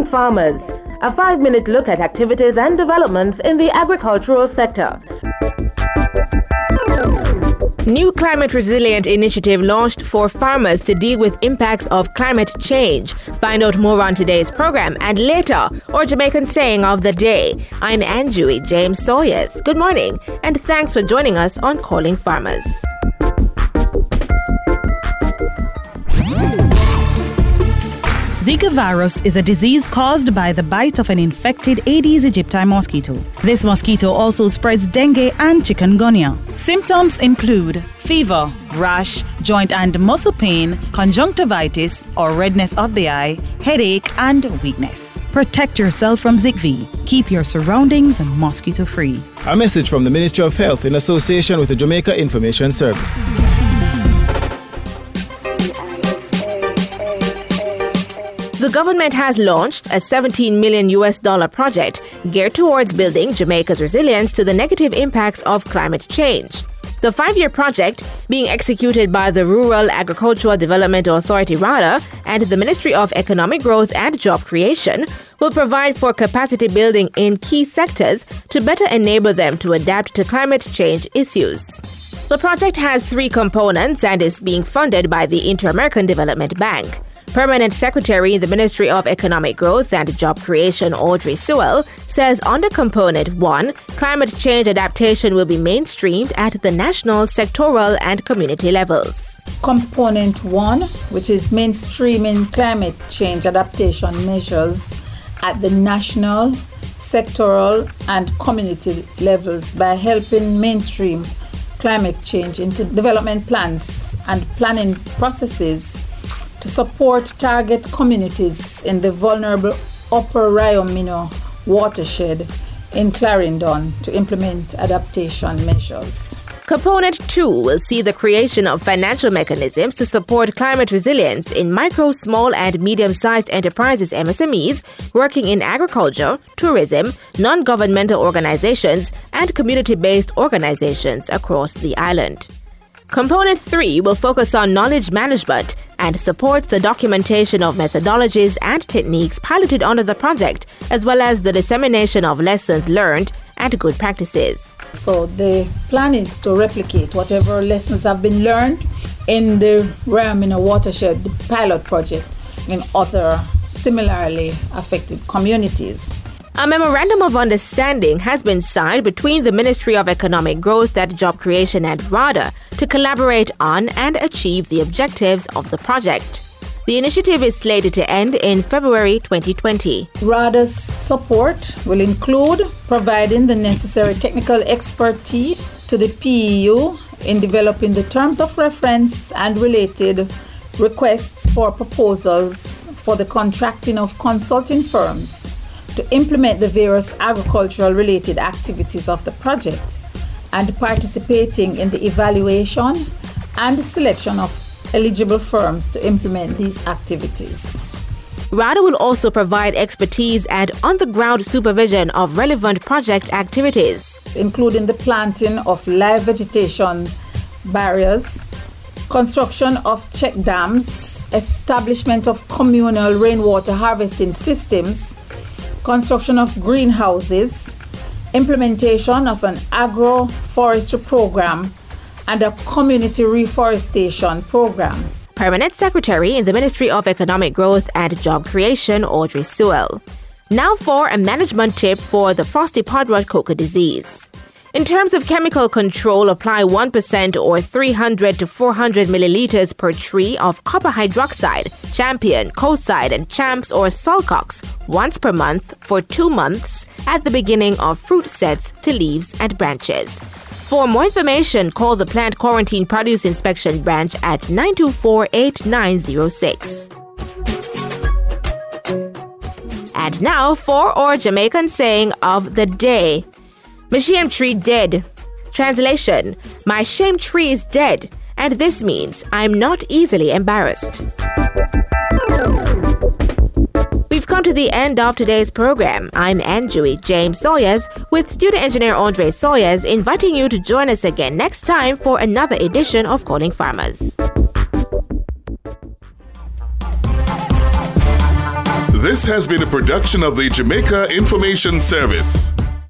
Farmers, a 5-minute look at activities and developments in the agricultural sector. New climate resilient initiative launched for farmers to deal with impacts of climate change. Find out more on today's program and later, or Jamaican saying of the day. I'm Anjui James Sawyers. Good morning and thanks for joining us on Calling Farmers. Zika virus is a disease caused by the bite of an infected Aedes aegypti mosquito. This mosquito also spreads dengue and chikungunya. Symptoms include fever, rash, joint and muscle pain, conjunctivitis or redness of the eye, headache and weakness. Protect yourself from ZIKV. Keep your surroundings mosquito-free. A message from the Ministry of Health in association with the Jamaica Information Service. The government has launched a $17 million project geared towards building Jamaica's resilience to the negative impacts of climate change. The 5-year project, being executed by the Rural Agricultural Development Authority (RADA) and the Ministry of Economic Growth and Job Creation, will provide for capacity building in key sectors to better enable them to adapt to climate change issues. The project has 3 components and is being funded by the Inter-American Development Bank. Permanent Secretary in the Ministry of Economic Growth and Job Creation, Audrey Sewell, says under Component 1, climate change adaptation will be mainstreamed at the national, sectoral and community levels. Component 1, which is mainstreaming climate change adaptation measures at the national, sectoral and community levels by helping mainstream climate change into development plans and planning processes to support target communities in the vulnerable Upper Ryomino watershed in Clarendon to implement adaptation measures. Component 2 will see the creation of financial mechanisms to support climate resilience in micro, small and medium-sized enterprises (MSMEs) working in agriculture, tourism, non-governmental organizations and community-based organizations across the island. Component 3 will focus on knowledge management and supports the documentation of methodologies and techniques piloted under the project, as well as the dissemination of lessons learned and good practices. So the plan is to replicate whatever lessons have been learned in the Ryomino watershed pilot project in other similarly affected communities. A memorandum of understanding has been signed between the Ministry of Economic Growth and Job Creation and RADA to collaborate on and achieve the objectives of the project. The initiative is slated to end in February 2020. RADA's support will include providing the necessary technical expertise to the PEU in developing the terms of reference and related requests for proposals for the contracting of consulting firms to implement the various agricultural-related activities of the project and participating in the evaluation and selection of eligible firms to implement these activities. RADA will also provide expertise and on-the-ground supervision of relevant project activities, including the planting of live vegetation barriers, construction of check dams, establishment of communal rainwater harvesting systems, construction of greenhouses, implementation of an agroforestry program, and a community reforestation program. Permanent Secretary in the Ministry of Economic Growth and Job Creation, Audrey Sewell. Now for a management tip for the frosty pod rot cocoa disease. In terms of chemical control, apply 1% or 300 to 400 milliliters per tree of copper hydroxide, Champion, Coside, and Champs or Sulcox once per month for 2 months at the beginning of fruit sets to leaves and branches. For more information, call the Plant Quarantine Produce Inspection Branch at 924-8906. And now for our Jamaican saying of the day. My shame tree dead. Translation: my shame tree is dead, and this means I'm not easily embarrassed. We've come to the end of today's program. I'm Anjui James Sawyers with student engineer Andre Sawyers inviting you to join us again next time for another edition of Calling Farmers. This has been a production of the Jamaica Information Service.